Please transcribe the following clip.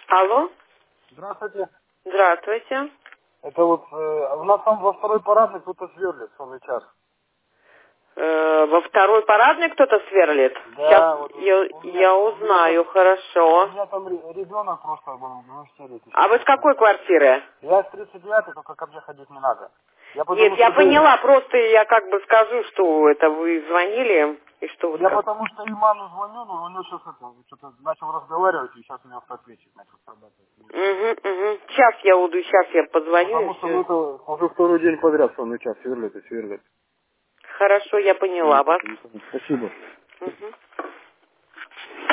Алло, Здравствуйте. здравствуйте. Это вот у нас там во второй парадной кто-то сверлит сонный час. Во второй парадный кто-то сверлит? Сейчас Да, вот я узнаю, хорошо. у меня там ребенок просто был, ну, сверлит. А вы с какой квартиры? Я с 39-й, только ко мне ходить не надо. Я Нет, потому я что поняла, просто я как бы скажу, что это вы звонили, и что вот я как. потому что Иману звоню, но он сейчас что-то начал разговаривать, и сейчас у него автоответчик начал срабатывать. Угу. Сейчас я уйду, сейчас я позвоню и Потому что все. ну, это уже второй день подряд сонный час сверлит и сверлит. Хорошо, я поняла вас. Спасибо. Мгм.